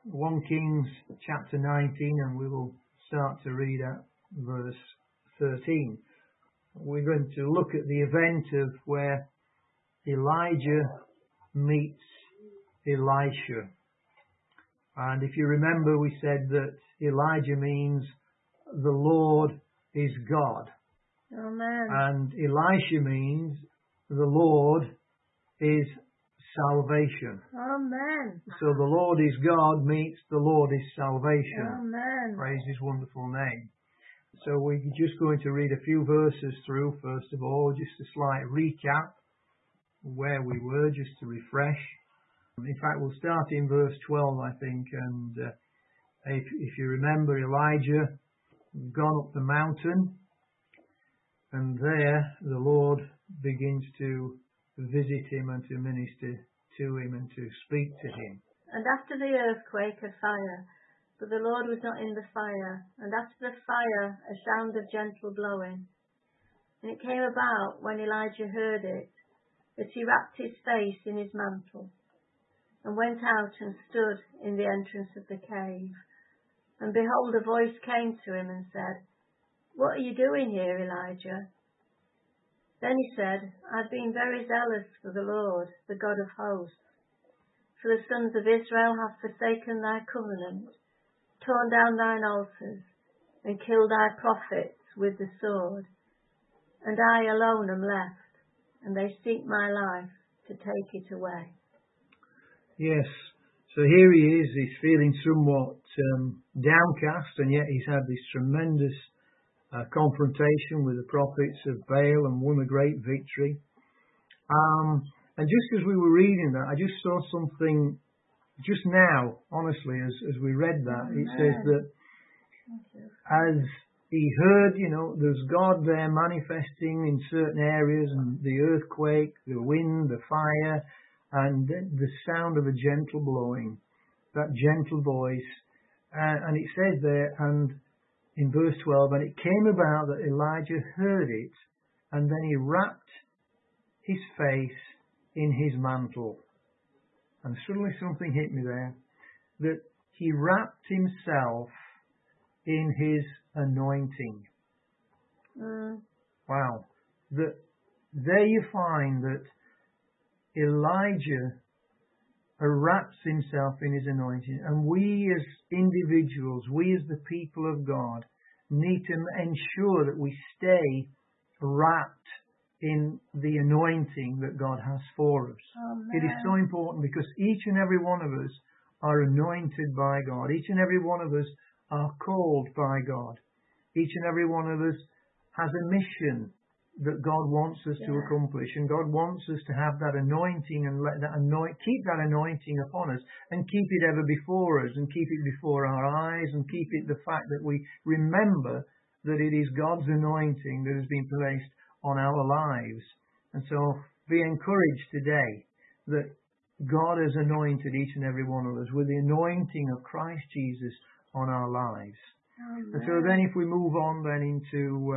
1 Kings chapter 19, and we will start to read at verse 13. We're going to look at the event of where Elijah meets Elisha. And if you remember, we said that Elijah means the Lord is God. Amen. And Elisha means the Lord is salvation. Amen. So the Lord is God meets the Lord is salvation. Amen. Praise His wonderful name. So we're just going to read a few verses through, first of all, just a slight recap where we were, just to refresh. In fact, we'll start in verse 12, I think, and if you remember, Elijah gone up the mountain, and there the Lord begins to visit him and to minister to him and to speak to him. And after the earthquake, a fire, but the Lord was not in the fire. And after the fire, a sound of gentle blowing. And it came about, when Elijah heard it, that he wrapped his face in his mantle, and went out and stood in the entrance of the cave. And behold, a voice came to him and said, "What are you doing here, Elijah?" Then he said, "I've been very zealous for the Lord, the God of hosts. For the sons of Israel have forsaken thy covenant, torn down thine altars, and killed thy prophets with the sword. And I alone am left, and they seek my life to take it away." Yes, so here he is, he's feeling somewhat downcast, and yet he's had this tremendous confrontation with the prophets of Baal and won a great victory. And just as we were reading that, I just saw something just now, honestly, as we read that. It says that as he heard, there's God there manifesting in certain areas, and the earthquake, the wind, the fire, and the sound of a gentle blowing, that gentle voice. And it says there, and in verse 12, and it came about that Elijah heard it, and then he wrapped his face in his mantle. And suddenly something hit me there, that he wrapped himself in his anointing. Wow. There you find that Elijah wraps himself in his anointing, and we as individuals, we as the people of God, need to ensure that we stay wrapped in the anointing that God has for us. Amen. It is so important, because each and every one of us are anointed by God. Each and every one of us are called by God. Each and every one of us has a mission that God wants us to accomplish, and God wants us to have that anointing, and let that keep that anointing upon us, and keep it ever before us, and keep it before our eyes, and keep it the fact that we remember that it is God's anointing that has been placed on our lives. And so be encouraged today that God has anointed each and every one of us with the anointing of Christ Jesus on our lives. Amen. And so then if we move on then into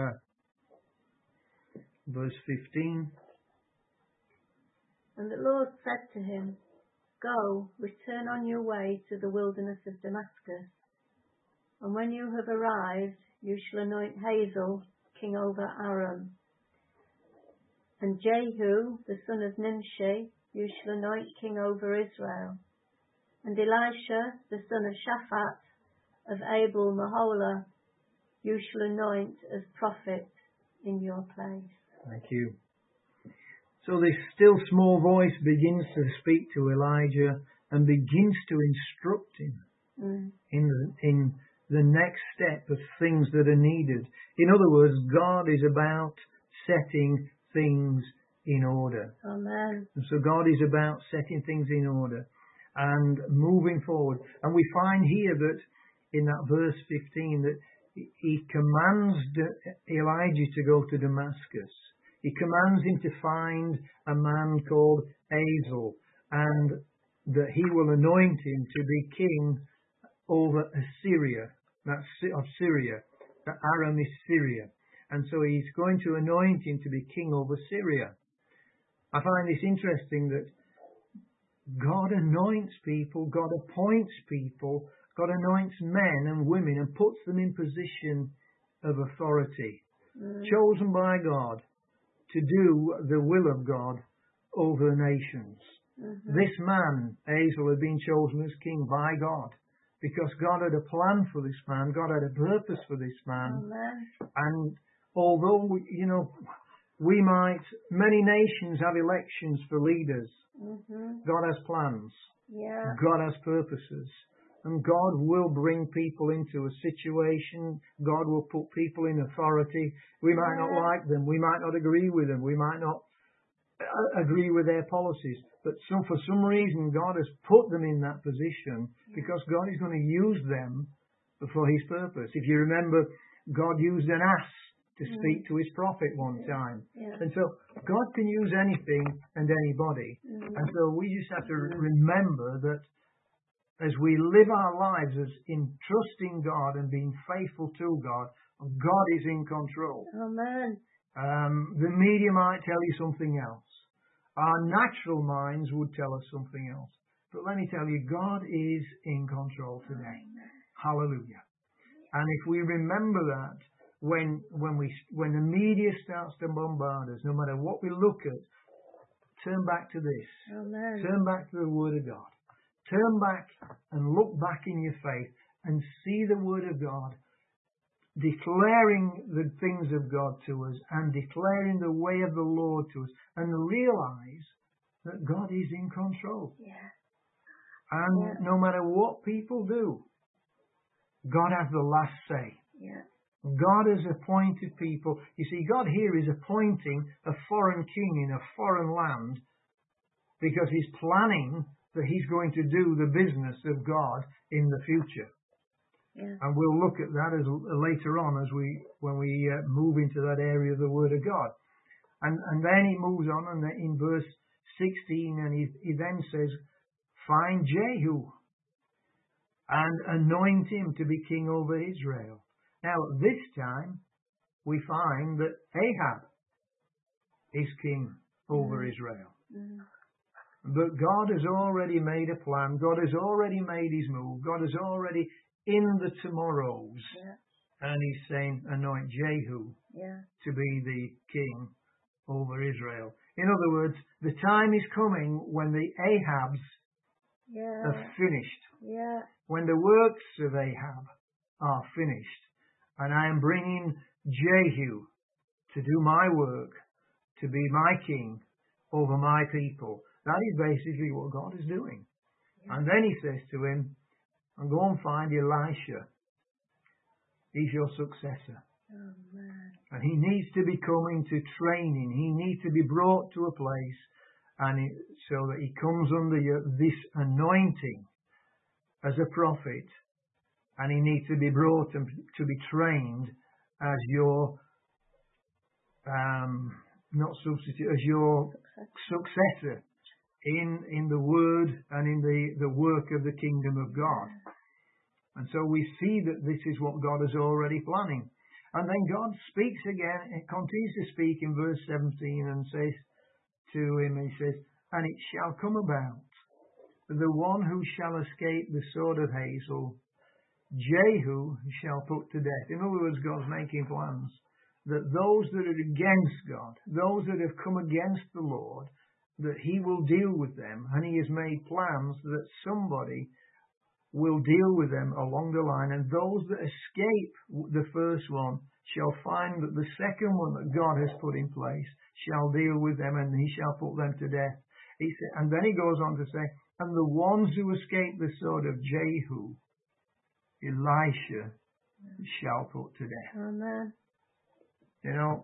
verse 15. And the Lord said to him, "Go, return on your way to the wilderness of Damascus. And when you have arrived, you shall anoint Hazael king over Aram. And Jehu, the son of Nimshi, you shall anoint king over Israel. And Elisha, the son of Shaphat, of Abel Maholah, you shall anoint as prophet in your place." Thank you. So this still small voice begins to speak to Elijah and begins to instruct him in the next step of things that are needed. In other words, God is about setting things in order. Amen. And so God is about setting things in order and moving forward. And we find here that in that verse 15 that he commands Elijah to go to Damascus. He commands him to find a man called Hazael, and that he will anoint him to be king over Assyria. That's of Syria. That Aram is Syria. And so he's going to anoint him to be king over Syria. I find this interesting that God anoints people, God appoints people, God anoints men and women and puts them in position of authority, chosen by God to do the will of God over the nations. This man, Hazael, had been chosen as king by God because God had a plan for this man, God had a purpose for this man. And although, many nations have elections for leaders, God has plans, God has purposes, and God will bring people into a situation, God will put people in authority. We might not like them, we might not agree with them, we might not agree with their policies, but for some reason God has put them in that position because God is going to use them for His purpose. If you remember, God used an ass to speak to His prophet one time. And so God can use anything and anybody. And so we just have to remember that as we live our lives as in trusting God and being faithful to God, God is in control. Amen. The media might tell you something else. Our natural minds would tell us something else. But let me tell you, God is in control today. Hallelujah. And if we remember that, when the media starts to bombard us, no matter what we look at, turn back to this. Amen. Turn back to the Word of God. Turn back and look back in your faith and see the Word of God declaring the things of God to us and declaring the way of the Lord to us, and realize that God is in control. And no matter what people do, God has the last say. God has appointed people. You see, God here is appointing a foreign king in a foreign land because He's planning that He's going to do the business of God in the future. And we'll look at that as later on when we move into that area of the Word of God. And then he moves on, and in verse 16, and he then says, find Jehu and anoint him to be king over Israel. Now, this time, we find that Ahab is king over Israel. But God has already made a plan. God has already made His move. God is already in the tomorrows. And He's saying, anoint Jehu to be the king over Israel. In other words, the time is coming when the Ahabs are finished. When the works of Ahab are finished. And I am bringing Jehu to do my work, to be my king over my people. That is basically what God is doing. And then He says to him, and go and find Elisha. He's your successor. And he needs to be coming to training. He needs to be brought to a place so that he comes under this anointing as a prophet. And he needs to be brought to be trained as your, not substitute, as your successor in the word and in the work of the kingdom of God. And so we see that this is what God is already planning. And then God speaks again, and continues to speak in verse 17 and says to him, He says, and it shall come about, the one who shall escape the sword of Hazael, Jehu shall put to death. In other words, God's making plans that those that are against God, those that have come against the Lord, that He will deal with them, and He has made plans that somebody will deal with them along the line, and those that escape the first one shall find that the second one that God has put in place shall deal with them, and He shall put them to death. And then He goes on to say, and the ones who escape the sword of Jehu, Elisha shall put to death. Amen. You know,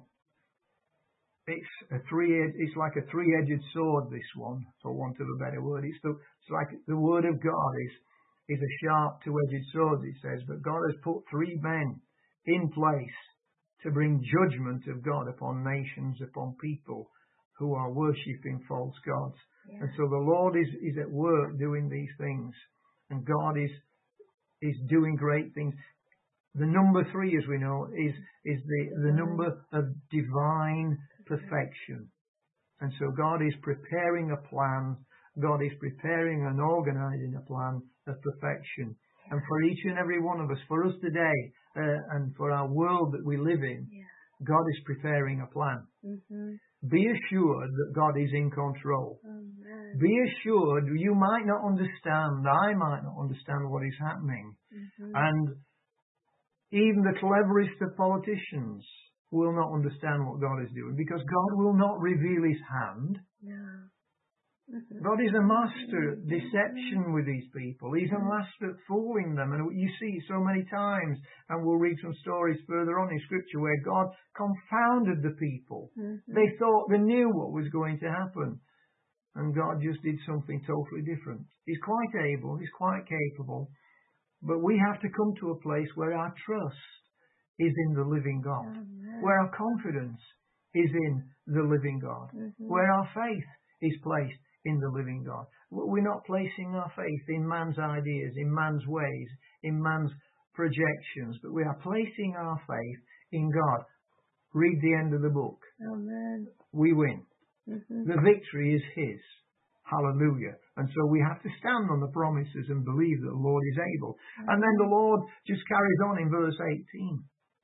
it's like a three-edged sword, this one, for want of a better word. It's like the word of God is a sharp two-edged sword, it says, but God has put three men in place to bring judgment of God upon nations, upon people who are worshipping false gods. And so the Lord is at work doing these things, and God is doing great things. The number 3, as we know, is the number of divine perfection. And so God is preparing a plan God is preparing and organising a plan of perfection. And for each and every one of us, for us today, and for our world that we live in, God is preparing a plan. Be assured that God is in control. Be assured you might not understand, I might not understand what is happening. And even the cleverest of politicians will not understand what God is doing, because God will not reveal his hand. God is a master at deception with these people. He's a master at fooling them. And you see it so many times, and we'll read some stories further on in Scripture where God confounded the people. They thought they knew what was going to happen, and God just did something totally different. He's quite able, he's quite capable, but we have to come to a place where our trust is in the living God, where our confidence is in the living God, where our faith is placed in the living God. We're not placing our faith in man's ideas, in man's ways, in man's projections, but we are placing our faith in God. Read the end of the book. Amen. We win. The victory is his. Hallelujah. And so we have to stand on the promises and believe that the Lord is able. And then the Lord just carries on in verse 18.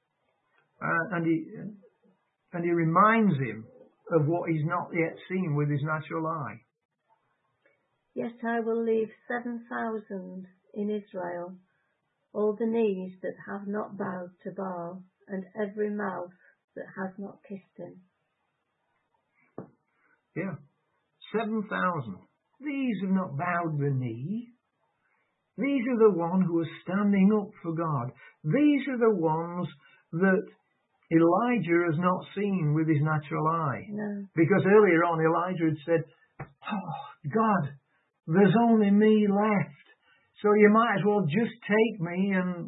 And he reminds him of what he's not yet seen with his natural eye. Yet I will leave 7,000 in Israel, all the knees that have not bowed to Baal, and every mouth that has not kissed him. Yeah. 7,000. These have not bowed the knee. These are the ones who are standing up for God. These are the ones that Elijah has not seen with his natural eye. No. Because earlier on Elijah had said, "Oh, God, there's only me left. So you might as well just take me and,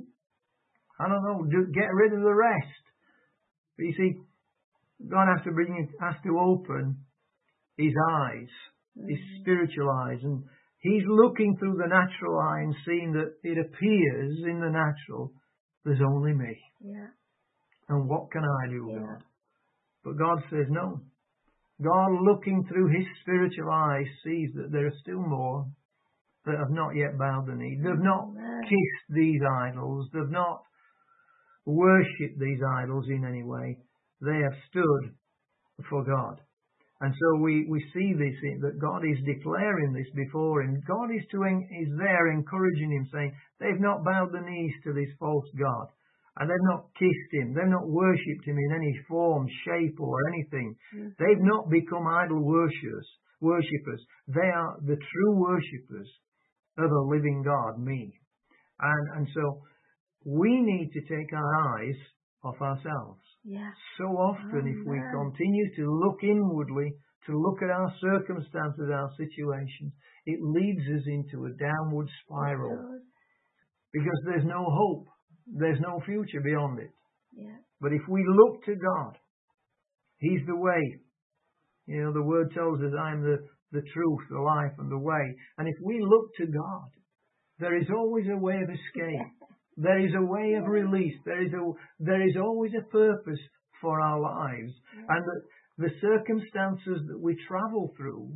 I don't know, get rid of the rest." But you see, God has to open his eyes, his spiritual eyes, and he's looking through the natural eye and seeing that it appears in the natural, there's only me. Yeah. And what can I do, Yeah. God? But God says no. God, looking through his spiritual eyes, sees that there are still more that have not yet bowed the knee. They've not kissed these idols. They've not worshipped these idols in any way. They have stood for God. And so we see this, that God is declaring this before him. God is there encouraging him, saying, they've not bowed the knees to this false God. And they've not kissed him. They've not worshipped him in any form, shape, or anything. They've not become idol worshippers. They are the true worshippers of a living God, me. And so we need to take our eyes off ourselves. Yeah. So often, if we continue to look inwardly, to look at our circumstances, our situations, it leads us into a downward spiral. Because there's no hope. There's no future beyond it. Yeah. But if we look to God, he's the way. You know, the word tells us, I am the truth, the life, and the way. And if we look to God, there is always a way of escape. There is a way of release. There is always a purpose for our lives. And the circumstances that we travel through,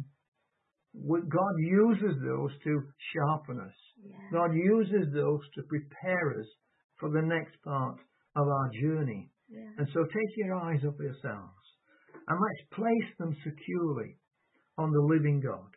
God uses those to sharpen us. God uses those to prepare us for the next part of our journey. And so take your eyes off yourselves and let's place them securely on the living God.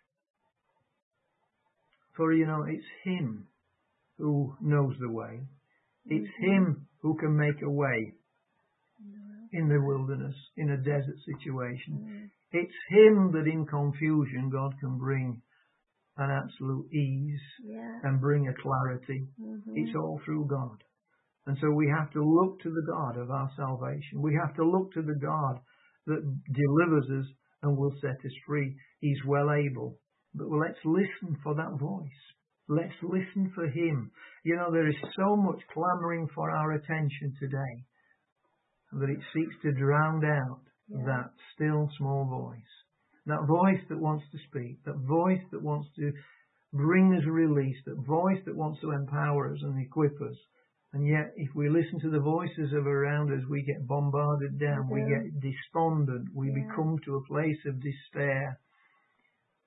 For, you know, it's him who knows the way. It's him who can make a way in the wilderness, in a desert situation. It's him that in confusion God can bring an absolute ease and bring a clarity. It's all through God. And so we have to look to the God of our salvation. We have to look to the God that delivers us and will set us free. He's well able. But let's listen for that voice. Let's listen for him. You know, there is so much clamoring for our attention today that it seeks to drown out that still small voice. That voice that wants to speak. That voice that wants to bring us release. That voice that wants to empower us and equip us. And yet, if we listen to the voices of around us, we get bombarded down. We get despondent. We become to a place of despair.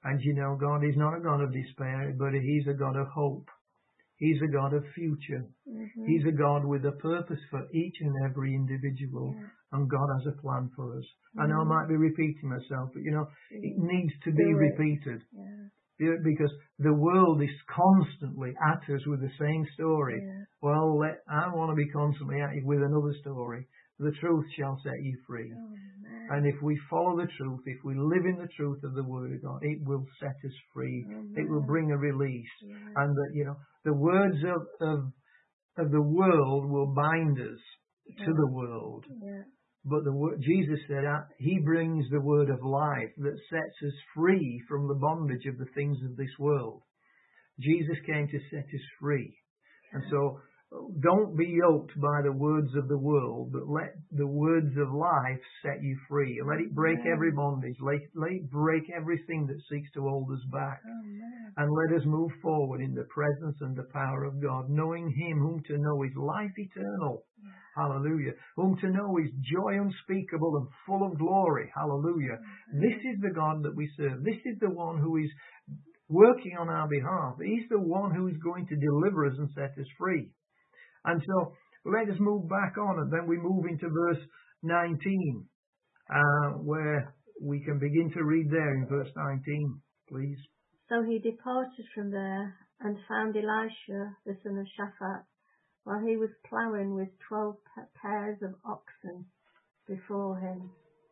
And you know, God is not a God of despair, but He's a God of hope. He's a God of future. He's a God with a purpose for each and every individual. And God has a plan for us. I know I might be repeating myself, but you know, it needs to be repeated. Because the world is constantly at us with the same story. Well, I want to be constantly at you with another story. The truth shall set you free. And if we follow the truth, if we live in the truth of the Word of God, it will set us free. It will bring a release. And that, you know, the words of the world will bind us to the world. But Jesus said He brings the word of life that sets us free from the bondage of the things of this world. Jesus came to set us free. And so don't be yoked by the words of the world, but let the words of life set you free. Let it break every bondage. Let it break everything that seeks to hold us back. And let us move forward in the presence and the power of God, knowing Him whom to know is life eternal. Hallelujah. Whom to know is joy unspeakable and full of glory. Hallelujah. This is the God that we serve. This is the one who is working on our behalf. He's the one who is going to deliver us and set us free. And so let us move back on, and then we move into verse 19, where we can begin to read there in verse 19, please. So he departed from there and found Elisha, the son of Shaphat, while he was ploughing with 12 pairs of oxen before him.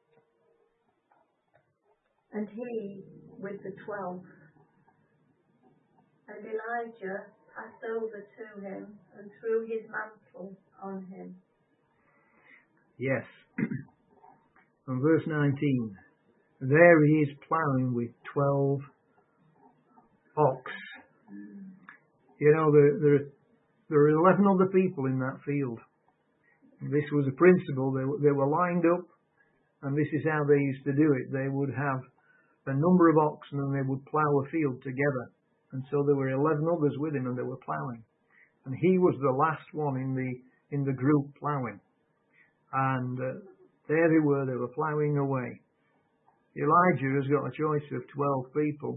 And he with the 12. And Elijah passed over to him and threw his mantle on him. Yes. And verse 19. There he is ploughing with 12 ox. You know, there are 11 other people in that field. This was a principle. They were lined up, and this is how they used to do it. They would have a number of oxen and they would plough a field together. And so there were 11 others with him, and they were ploughing. And he was the last one in the group ploughing. And there they were ploughing away. Elijah has got a choice of 12 people,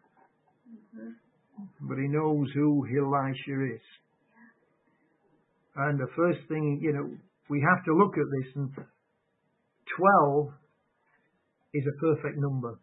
but he knows who Elisha is. And the first thing, you know, we have to look at this, and 12 is a perfect number.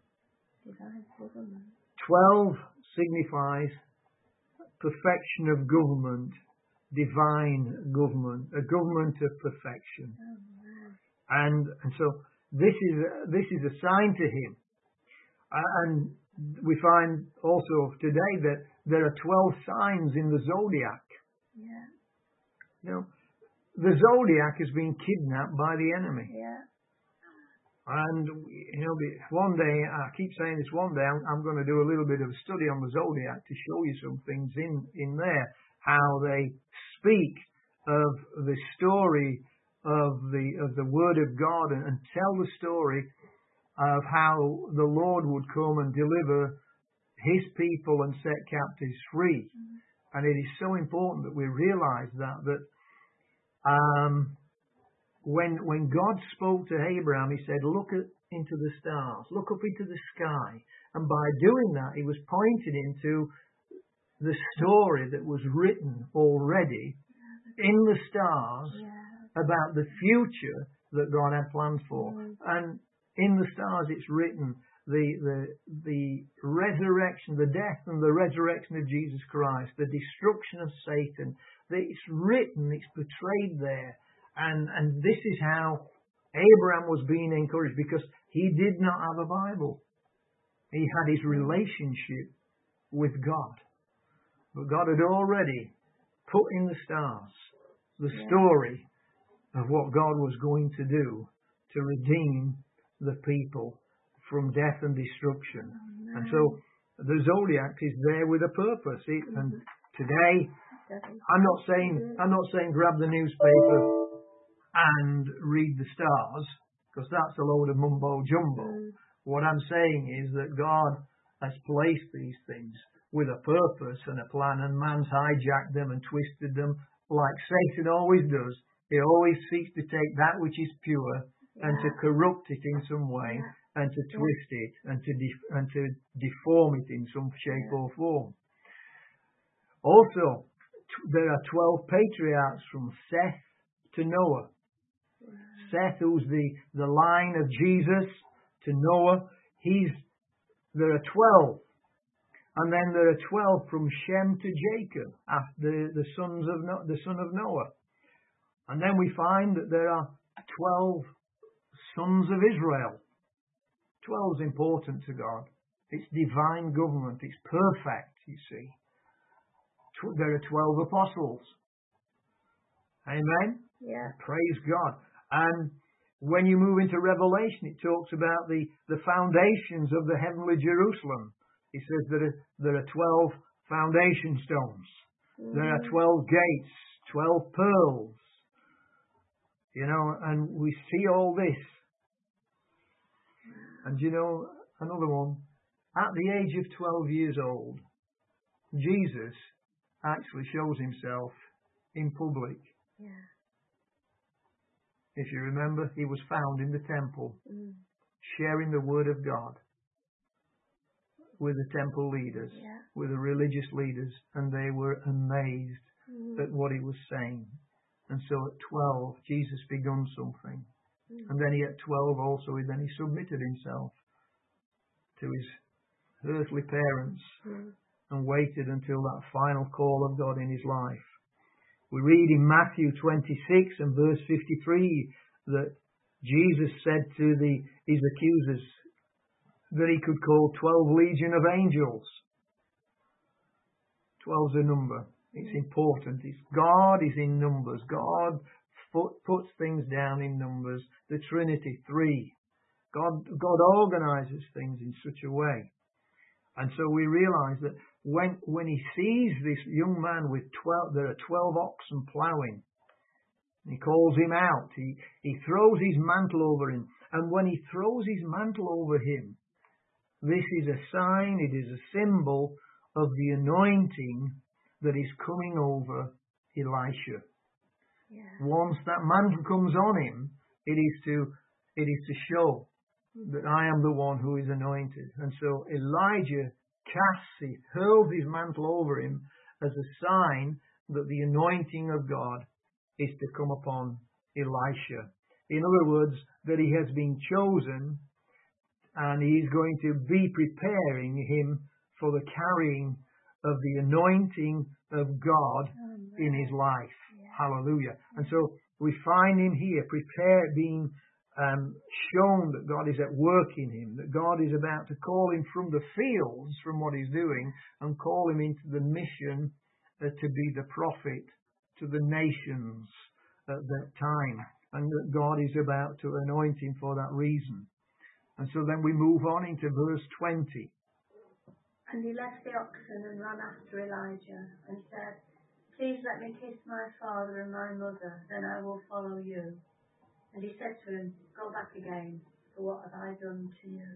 12 signifies perfection of government, divine government, a government of perfection. And so this is a sign to him. And we find also today that there are 12 signs in the zodiac. You know, the zodiac has been kidnapped by the enemy. And, you know, one day, I keep saying this, one day I'm going to do a little bit of a study on the zodiac to show you some things in there, how they speak of the story of the Word of God, and tell the story of how the Lord would come and deliver His people and set captives free. And it is so important that we realize that when God spoke to Abraham, He said, look into the stars, look up into the sky. And by doing that, He was pointing into the story that was written already in the stars about the future that God had planned for. And in the stars it's written the resurrection, the death and the resurrection of Jesus Christ, the destruction of Satan. It's written, it's portrayed there. And this is how Abraham was being encouraged, because he did not have a Bible. He had his relationship with God. But God had already put in the stars the story of what God was going to do to redeem the people from death and destruction. And so the zodiac is there with a purpose. And today, I'm not saying grab the newspaper and read the stars, because that's a load of mumbo jumbo. What I'm saying is that God has placed these things with a purpose and a plan, and man's hijacked them and twisted them like Satan always does. He always seeks to take that which is pure and to corrupt it in some way and to twist it and to deform it in some shape or form. Also, there are 12 patriarchs from Seth to Noah. Seth, who's the line of Jesus, to Noah, there are 12. And then there are 12 from Shem to Jacob, after the son of Noah. And then we find that there are 12 sons of Israel. 12 is important to God. It's divine government. It's perfect, you see. There are 12 apostles. Amen? Yeah. Praise God. And when you move into Revelation, it talks about the foundations of the heavenly Jerusalem. It says that there are 12 foundation stones. There are 12 gates, 12 pearls. You know, and we see all this. And you know, another one, at the age of 12 years old, Jesus actually shows himself in public. Yeah. If you remember, he was found in the temple, sharing the word of God with the temple leaders, with the religious leaders, and they were amazed at what he was saying. And so at 12, Jesus begun something. And then at 12 also, then he submitted himself to his earthly parents and waited until that final call of God in his life. We read in Matthew 26 and verse 53 that Jesus said to his accusers that he could call 12 legion of angels. 12's a number. It's important. God is in numbers. God puts things down in numbers. The Trinity, 3. God organizes things in such a way. And so we realize that when he sees this young man with 12, there are 12 oxen ploughing. He calls him out. He throws his mantle over him. And when he throws his mantle over him, this is a sign, it is a symbol of the anointing that is coming over Elisha. Yeah. Once that mantle comes on him, it is to show that I am the one who is anointed. And so Elijah hurls his mantle over him as a sign that the anointing of God is to come upon Elisha. In other words, that he has been chosen and he is going to be preparing him for the carrying of the anointing of God in his life. Yeah. Hallelujah. And so we find him here being shown that God is at work in him, that God is about to call him from the fields, from what he's doing, and call him into the mission to be the prophet to the nations at that time, and that God is about to anoint him for that reason. And so then we move on into verse 20. And he left the oxen and ran after Elijah and said, "Please let me kiss my father and my mother, then I will follow you." And he said to him, "Go back again, for what have I done to you?"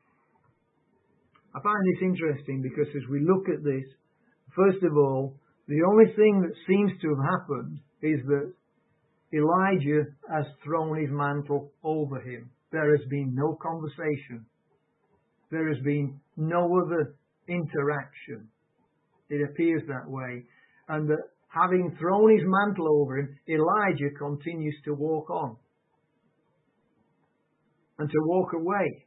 I find this interesting because as we look at this, first of all, the only thing that seems to have happened is that Elijah has thrown his mantle over him. There has been no conversation. There has been no other interaction. It appears that way. And that having thrown his mantle over him, Elijah continues to walk on and to walk away.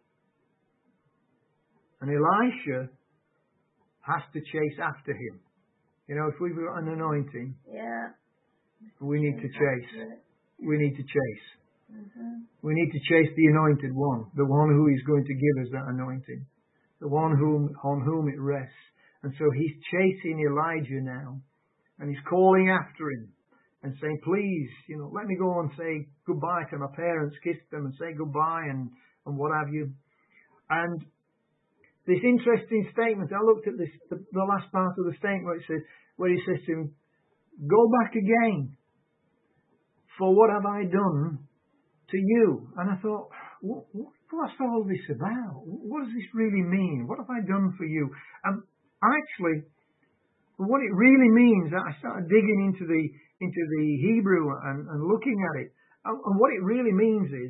And Elisha has to chase after him. You know, if we've got an anointing, we need to chase. We need to chase. We need to chase the anointed one, the one who is going to give us that anointing, the one on whom it rests. And so he's chasing Elijah now, and he's calling after him and saying, "Please, let me go and say goodbye to my parents, kiss them and say goodbye and what have you." And this interesting statement, I looked at this, the last part of the statement where he says to him, "Go back again, for what have I done to you?" And I thought, what's all this about? What does this really mean? What have I done for you? Actually, what it really means, I started digging into the Hebrew and looking at it. And what it really means is,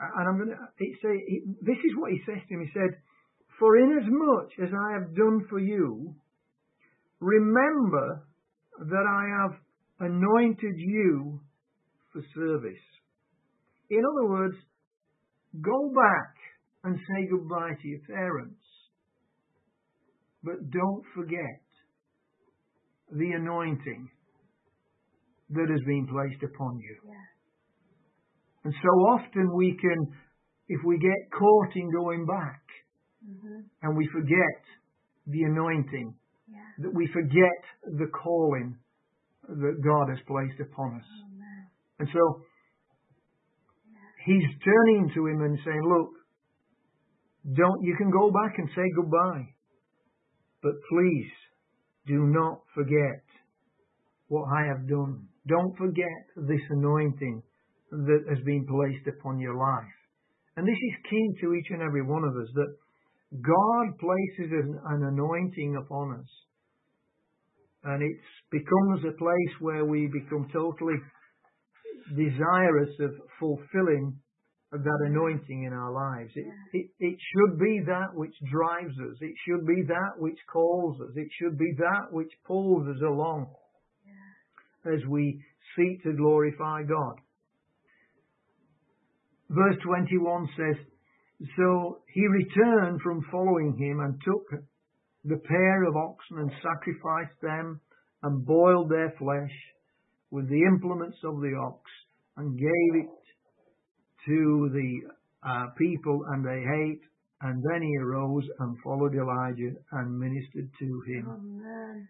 And I'm going to say, this is what he says to him. He said, "For inasmuch as I have done for you, remember that I have anointed you for service." In other words, go back and say goodbye to your parents, but don't forget the anointing that has been placed upon you. Yeah. And so often we can, if we get caught in going back, and we forget the anointing, that we forget the calling that God has placed upon us. Amen. And so he's turning to him and saying, "Look, you can go back and say goodbye, but please do not forget what I have done. Don't forget this anointing that has been placed upon your life." And this is key to each and every one of us, that God places an anointing upon us. And it becomes a place where we become totally desirous of fulfilling that anointing in our lives. It should be that which drives us. It should be that which calls us. It should be that which pulls us along as we seek to glorify God. Verse 21 says, "So he returned from following him and took the pair of oxen and sacrificed them and boiled their flesh with the implements of the ox and gave it to the people, and they ate. And then he arose and followed Elijah and ministered to him." Amen.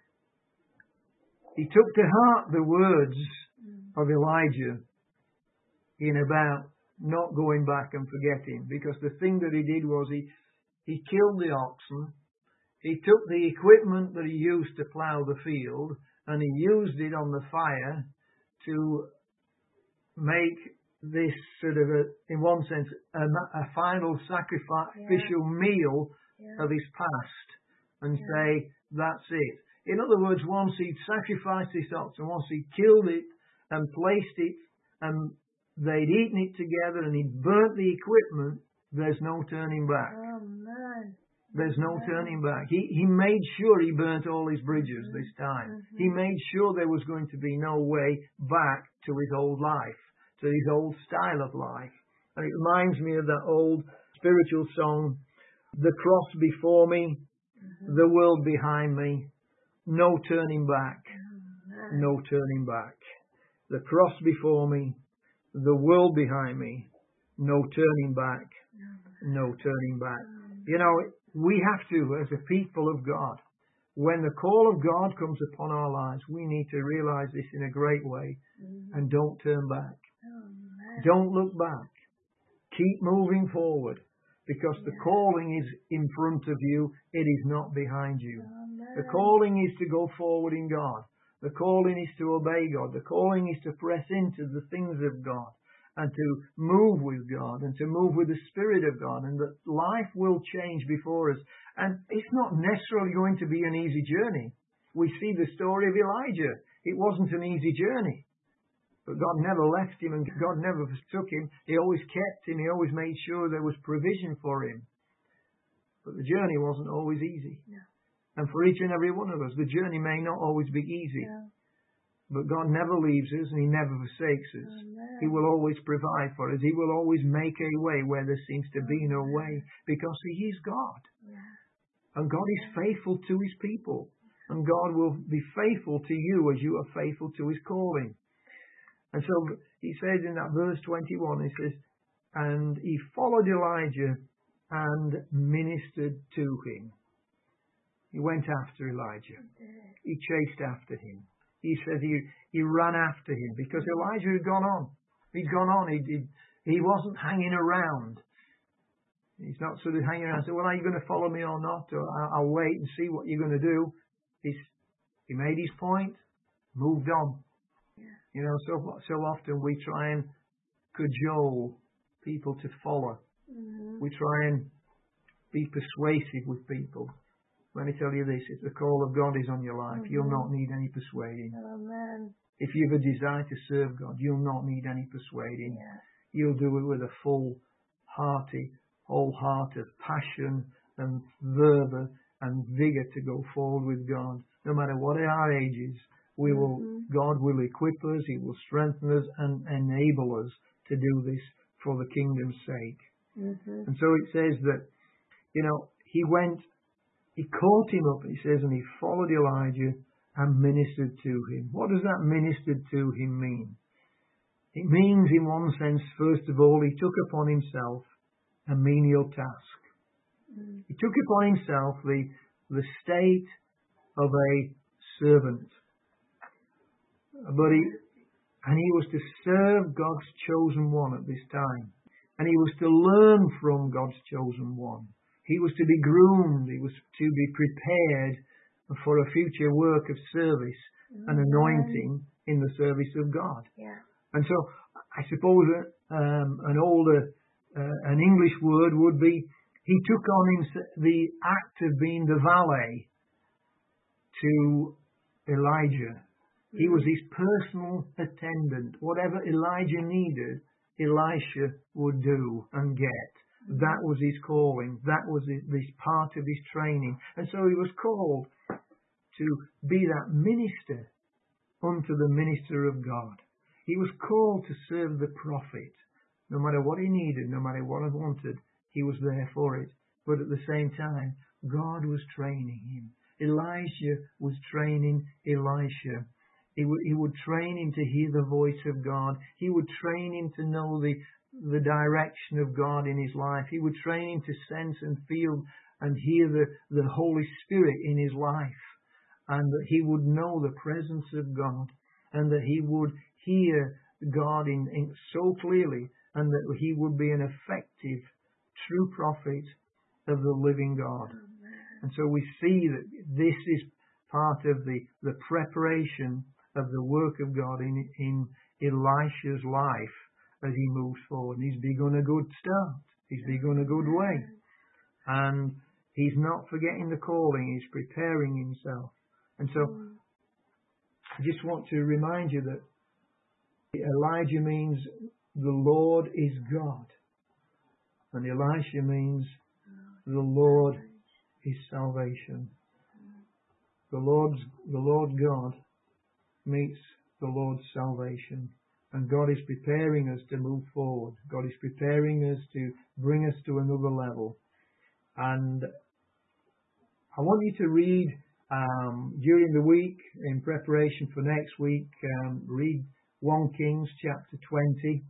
He took to heart the words of Elijah in about not going back and forgetting, because the thing that he did was he killed the oxen. He took the equipment that he used to plough the field and he used it on the fire to make this sort of, in one sense, a final sacrificial meal of his past, and say, that's it. In other words, once he'd sacrificed this oxen, once he'd killed it and placed it, and they'd eaten it together and he'd burnt the equipment, there's no turning back. Amen. There's no turning back. He made sure he burnt all his bridges this time. He made sure there was going to be no way back to his old life, to his old style of life. And it reminds me of that old spiritual song, "The cross before me, the world behind me, no turning back, no turning back. The cross before me, the world behind me, no turning back, no turning back." You know, we have to, as a people of God, when the call of God comes upon our lives, we need to realize this in a great way, and don't turn back. Don't look back. Keep moving forward, because the calling is in front of you. It is not behind you. The calling is to go forward in God. The calling is to obey God. The calling is to press into the things of God, and to move with God, and to move with the Spirit of God, and that life will change before us. And it's not necessarily going to be an easy journey. We see the story of Elijah. It wasn't an easy journey. But God never left him, and God never forsook him. He always kept him. He always made sure there was provision for him. But the journey wasn't always easy. No. And for each and every one of us, the journey may not always be easy. No. But God never leaves us, and He never forsakes us. Amen. He will always provide for us. He will always make a way where there seems to be no way, because He is God. Yeah. And God is faithful to His people. And God will be faithful to you as you are faithful to His calling. And so He says in that verse 21, He says, "And he followed Elijah and ministered to him." He went after Elijah. He chased after him. He says he ran after him, because Elijah had gone on. He'd gone on. He wasn't hanging around. He's not sort of hanging around. So, well, are you going to follow me or not? Or I'll wait and see what you're going to do. He made his point, moved on. Yeah. You know, so often we try and cajole people to follow. Mm-hmm. We try and be persuasive with people. Let me tell you this, if the call of God is on your life, you'll not need any persuading. Amen. If you've a desire to serve God, you'll not need any persuading. Yeah. You'll do it with a full hearty, whole heart of passion and fervour and vigour to go forward with God. No matter what our ages, God will equip us, He will strengthen us and enable us to do this for the kingdom's sake. And so it says that, he caught him up, it says, and he followed Elijah and ministered to him. What does that ministered to him mean? It means, in one sense, first of all, he took upon himself a menial task. He took upon himself the state of a servant. And he was to serve God's chosen one at this time. And he was to learn from God's chosen one. He was to be groomed. He was to be prepared for a future work of service and anointing in the service of God. Yeah. And so I suppose an English word would be, he took on him the act of being the valet to Elijah. He was his personal attendant. Whatever Elijah needed, Elisha would do and get. That was his calling. That was this part of his training. And so he was called to be that minister unto the minister of God. He was called to serve the prophet. No matter what he needed, no matter what he wanted, he was there for it. But at the same time, God was training him. Elijah was training Elisha. He would train him to hear the voice of God. He would train him to know the direction of God in his life. He would train him to sense and feel and hear the Holy Spirit in his life. And that he would know the presence of God. And that he would hear God in so clearly. And that he would be an effective, true prophet of the living God. And so we see that this is part of the preparation of the work of God in Elisha's life as he moves forward. And he's begun a good start. He's begun a good way. And he's not forgetting the calling. He's preparing himself. And so I just want to remind you that Elijah means the Lord is God. And Elisha means the Lord is salvation. The Lord God meets the Lord's salvation. And God is preparing us to move forward. God is preparing us to bring us to another level. And I want you to read during the week, in preparation for next week, read 1 Kings chapter 20.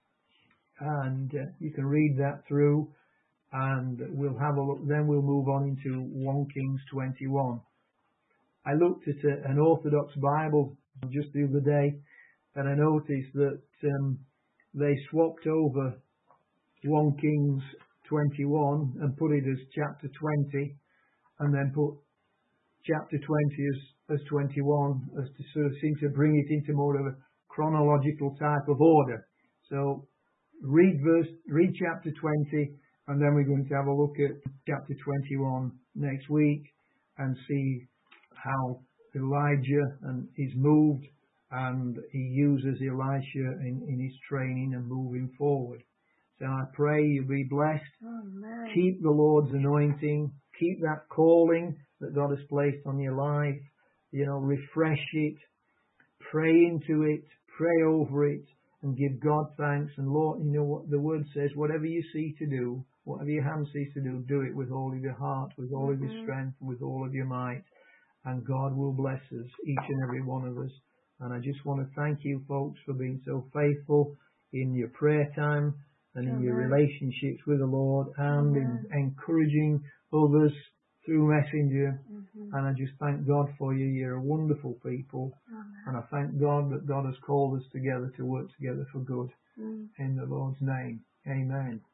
And you can read that through. And we'll have a look. Then we'll move on into 1 Kings 21. I looked at an Orthodox Bible just the other day, and I noticed that they swapped over 1 Kings 21 and put it as chapter 20, and then put chapter 20 as 21, as to sort of seem to bring it into more of a chronological type of order. So read chapter 20, and then we're going to have a look at chapter 21 next week and see how Elijah is moved, and he uses Elisha in his training and moving forward. So I pray you be blessed. Amen. Keep the Lord's anointing. Keep that calling that God has placed on your life. Refresh it. Pray into it. Pray over it. And give God thanks. And Lord, you know what the word says, whatever you see to do, whatever your hand sees to do it with all of your heart, with all of your strength, with all of your might. And God will bless us, each and every one of us. And I just want to thank you, folks, for being so faithful in your prayer time and in your relationships with the Lord, and in encouraging others through Messenger. And I just thank God for you. You're a wonderful people. And I thank God that God has called us together to work together for good. In the Lord's name. Amen.